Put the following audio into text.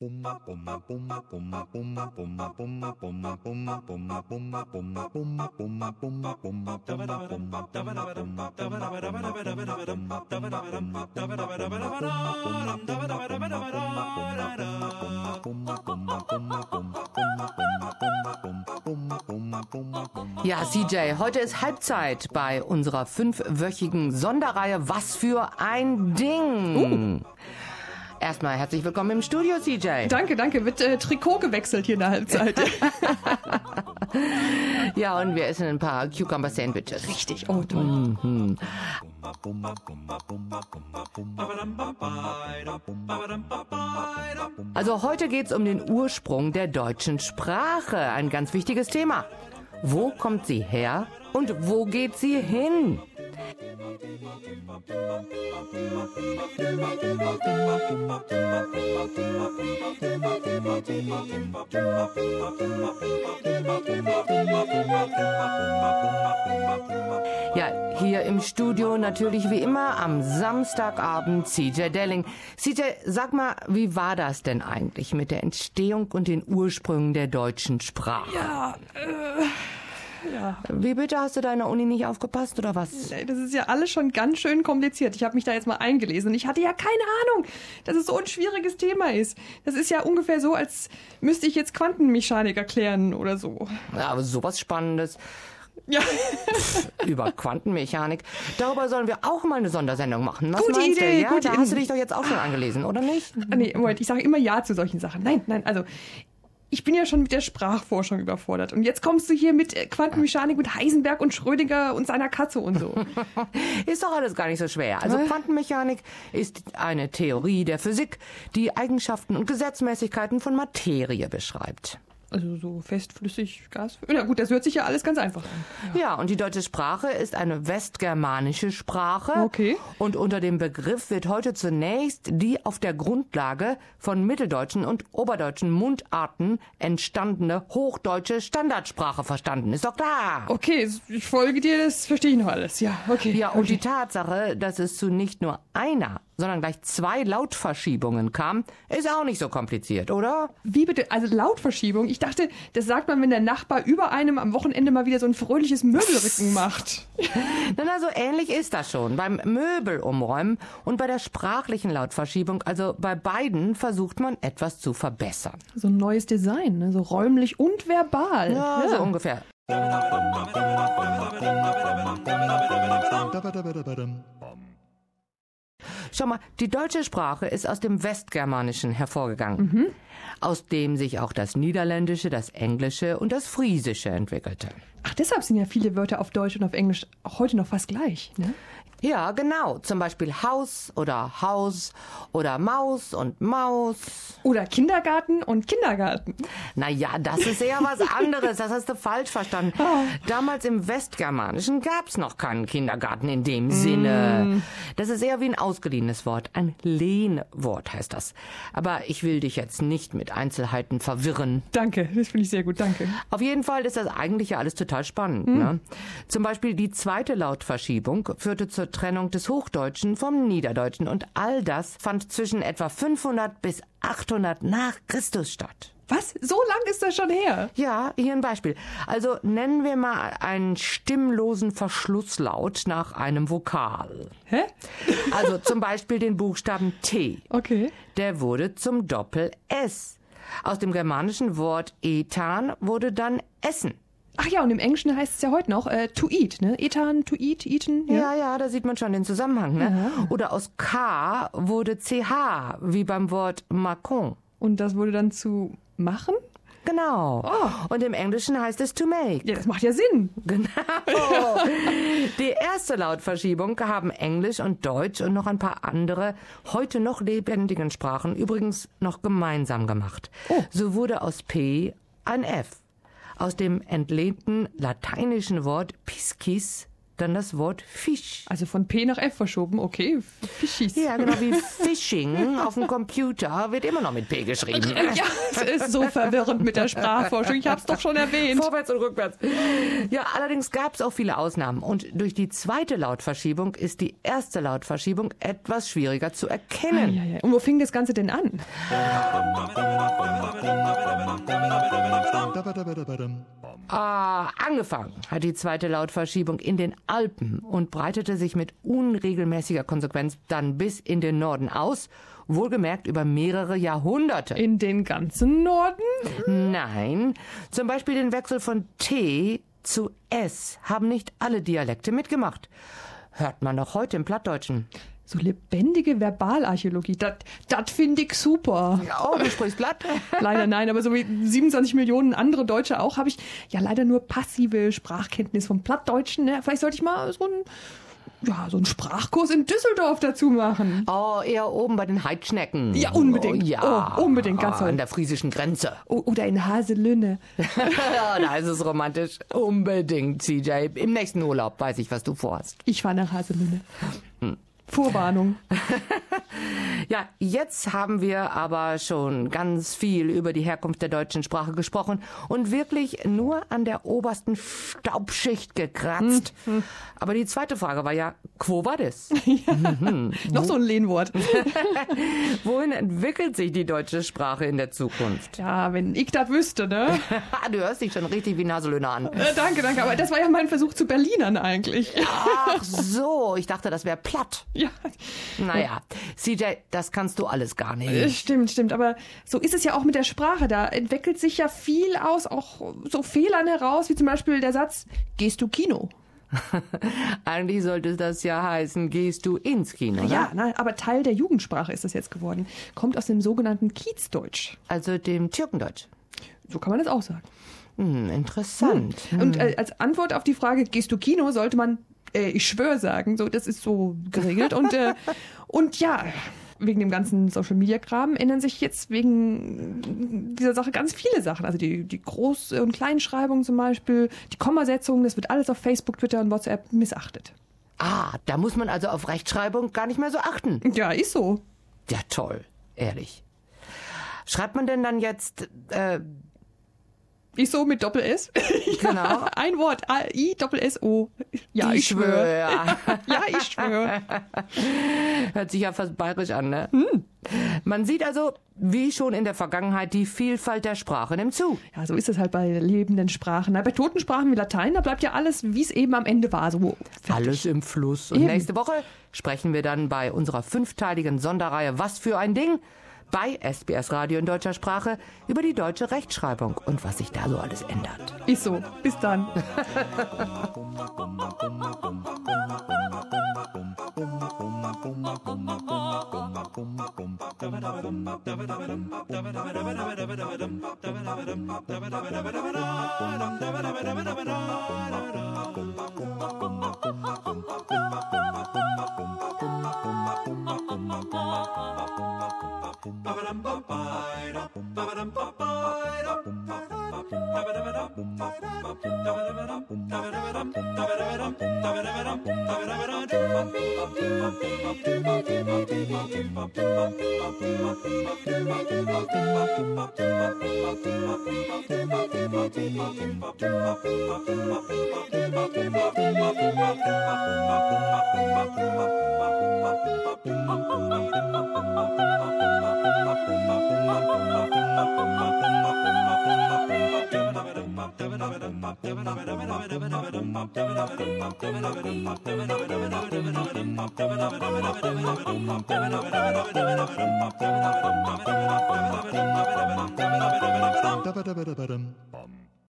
Ja, CJ, heute ist Halbzeit bei unserer 5-wöchigen Sonderreihe Was für ein Ding. Erstmal herzlich willkommen im Studio, CJ. Danke. Wird Trikot gewechselt hier in der Halbzeit. Ja, und wir essen ein paar Cucumber-Sandwiches. Richtig, oh toll. Also heute geht's um den Ursprung der deutschen Sprache. Ein ganz wichtiges Thema. Wo kommt sie her und wo geht sie hin? Ja, hier im Studio natürlich wie immer am Samstagabend CJ Delling. CJ, sag mal, wie war das denn eigentlich mit der Entstehung und den Ursprüngen der deutschen Sprache? Ja. Wie bitte, hast du da in der Uni nicht aufgepasst oder was? Das ist ja alles schon ganz schön kompliziert. Ich habe mich da jetzt mal eingelesen und ich hatte ja keine Ahnung, dass es so ein schwieriges Thema ist. Das ist ja ungefähr so, als müsste ich jetzt Quantenmechanik erklären oder so. Ja, aber sowas Spannendes. Ja. Über Quantenmechanik. Darüber sollen wir auch mal eine Sondersendung machen. Was Gute meinst Idee, du? Ja, gute da Idee. hast du dich doch jetzt auch schon angelesen, oder nicht? Nee, Moment, ich sage immer Ja zu solchen Sachen. Nein, also ich bin ja schon mit der Sprachforschung überfordert. Und jetzt kommst du hier mit Quantenmechanik, mit Heisenberg und Schrödinger und seiner Katze und so. Ist doch alles gar nicht so schwer. Also Quantenmechanik ist eine Theorie der Physik, die Eigenschaften und Gesetzmäßigkeiten von Materie beschreibt. Also so fest, flüssig, Gas. Na gut, das hört sich ja alles ganz einfach an. Ja, und die deutsche Sprache ist eine westgermanische Sprache. Okay. Und unter dem Begriff wird heute zunächst die auf der Grundlage von mitteldeutschen und oberdeutschen Mundarten entstandene hochdeutsche Standardsprache verstanden. Ist doch klar. Okay, ich folge dir, das verstehe ich noch alles. Ja, okay. Ja, und die Tatsache, dass es zu nicht nur einer, sondern gleich 2 Lautverschiebungen kam, ist auch nicht so kompliziert, oder? Wie bitte? Also Lautverschiebung? Ich dachte, das sagt man, wenn der Nachbar über einem am Wochenende mal wieder so ein fröhliches Möbelrücken macht. Na, so ähnlich ist das schon. Beim Möbelumräumen und bei der sprachlichen Lautverschiebung, also bei beiden, versucht man etwas zu verbessern. So ein neues Design, ne? So räumlich und verbal. Ja, so ungefähr. Schau mal, die deutsche Sprache ist aus dem Westgermanischen hervorgegangen, aus dem sich auch das Niederländische, das Englische und das Friesische entwickelte. Ach, deshalb sind ja viele Wörter auf Deutsch und auf Englisch auch heute noch fast gleich, ne? Ja, genau. Zum Beispiel Haus oder Haus oder Maus und Maus. Oder Kindergarten und Kindergarten. Naja, das ist eher was anderes. Das hast du falsch verstanden. Damals im Westgermanischen gab's noch keinen Kindergarten in dem Sinne. Das ist eher wie ein ausgeliehenes Wort. Ein Lehnwort heißt das. Aber ich will dich jetzt nicht mit Einzelheiten verwirren. Danke, das finde ich sehr gut, danke. Auf jeden Fall ist das eigentlich ja alles total spannend. Ne? Zum Beispiel die zweite Lautverschiebung führte zur Trennung des Hochdeutschen vom Niederdeutschen und all das fand zwischen etwa 500 bis 800 nach Christus statt. Was? So lang ist das schon her? Ja, hier ein Beispiel. Also nennen wir mal einen stimmlosen Verschlusslaut nach einem Vokal. Hä? Also zum Beispiel den Buchstaben T. Okay. Der wurde zum Doppel-S. Aus dem germanischen Wort etan wurde dann Essen. Ach ja, und im Englischen heißt es ja heute noch to eat, ne? Etan, to eat, eaten. Ja, da sieht man schon den Zusammenhang, ne? Ja. Oder aus K wurde CH, wie beim Wort Macron. Und das wurde dann zu machen? Genau. Oh. Und im Englischen heißt es to make. Ja, das macht ja Sinn. Genau. Die erste Lautverschiebung haben Englisch und Deutsch und noch ein paar andere heute noch lebendigen Sprachen übrigens noch gemeinsam gemacht. Oh. So wurde aus P ein F. Aus dem entlehnten lateinischen Wort piscis dann das Wort Fisch. Also von P nach F verschoben, okay. Fischis. Ja, genau wie Phishing auf dem Computer wird immer noch mit P geschrieben. Ja, es ist so verwirrend mit der Sprachforschung. Ich hab's doch schon erwähnt. Vorwärts und rückwärts. Ja, allerdings gab es auch viele Ausnahmen. Und durch die zweite Lautverschiebung ist die erste Lautverschiebung etwas schwieriger zu erkennen. Ja. Und wo fing das Ganze denn an? Angefangen hat die zweite Lautverschiebung in den Alpen und breitete sich mit unregelmäßiger Konsequenz dann bis in den Norden aus, wohlgemerkt über mehrere Jahrhunderte. In den ganzen Norden? Nein, zum Beispiel den Wechsel von T zu S haben nicht alle Dialekte mitgemacht. Hört man noch heute im Plattdeutschen. So lebendige Verbalarchäologie, das finde ich super. Oh, du sprichst Platt? Leider nein, aber so wie 27 Millionen andere Deutsche auch, habe ich ja leider nur passive Sprachkenntnis vom Plattdeutschen. Ne? Vielleicht sollte ich mal so einen Sprachkurs in Düsseldorf dazu machen. Oh, eher oben bei den Heidschnecken. Ja, unbedingt. Oh, ja. Unbedingt, ganz toll. An der friesischen Grenze. Oder in Haselünne. Ja, da ist es romantisch. Unbedingt, CJ. Im nächsten Urlaub weiß ich, was du vorhast. Ich fahre nach Haselünne. Vorwarnung. Ja, jetzt haben wir aber schon ganz viel über die Herkunft der deutschen Sprache gesprochen und wirklich nur an der obersten Staubschicht gekratzt. Aber die zweite Frage war ja, quo vadis? Noch so ein Lehnwort. Wohin entwickelt sich die deutsche Sprache in der Zukunft? Ja, wenn ich das wüsste, ne? Du hörst dich schon richtig wie Naselöhner an. Danke, aber das war ja mein Versuch zu Berlinern eigentlich. Ach so, ich dachte, das wäre platt. Ja. Naja, CJ, das kannst du alles gar nicht. Stimmt, aber so ist es ja auch mit der Sprache. Da entwickelt sich ja viel aus, auch so Fehlern heraus, wie zum Beispiel der Satz, gehst du Kino? Eigentlich sollte das ja heißen, gehst du ins Kino, ne? Ja, aber Teil der Jugendsprache ist das jetzt geworden. Kommt aus dem sogenannten Kiezdeutsch. Also dem Türkendeutsch. So kann man das auch sagen. Interessant. Und als Antwort auf die Frage, gehst du Kino, sollte man ich schwöre sagen, so, das ist so geregelt. Und ja, wegen dem ganzen Social-Media-Kram ändern sich jetzt wegen dieser Sache ganz viele Sachen. Also die Groß- und Kleinschreibung zum Beispiel, die Kommasetzung, das wird alles auf Facebook, Twitter und WhatsApp missachtet. Da muss man also auf Rechtschreibung gar nicht mehr so achten. Ja, ist so. Ja, toll. Ehrlich. Schreibt man denn dann jetzt... Ich so mit Doppel-S? Genau. Ein Wort. I-Doppel-S-O. Ja, ich schwöre. Ja, ich schwöre. Hört sich ja fast bayerisch an, ne? Man sieht also, wie schon in der Vergangenheit, die Vielfalt der Sprache nimmt zu. Ja, so ist es halt bei lebenden Sprachen. Bei toten Sprachen wie Latein, da bleibt ja alles, wie es eben am Ende war. So fertig. Alles im Fluss. Und nächste Woche sprechen wir dann bei unserer 5-teiligen Sonderreihe Was für ein Ding? Bei SBS Radio in deutscher Sprache über die deutsche Rechtschreibung und was sich da so alles ändert. Ist so. Bis dann. Bum.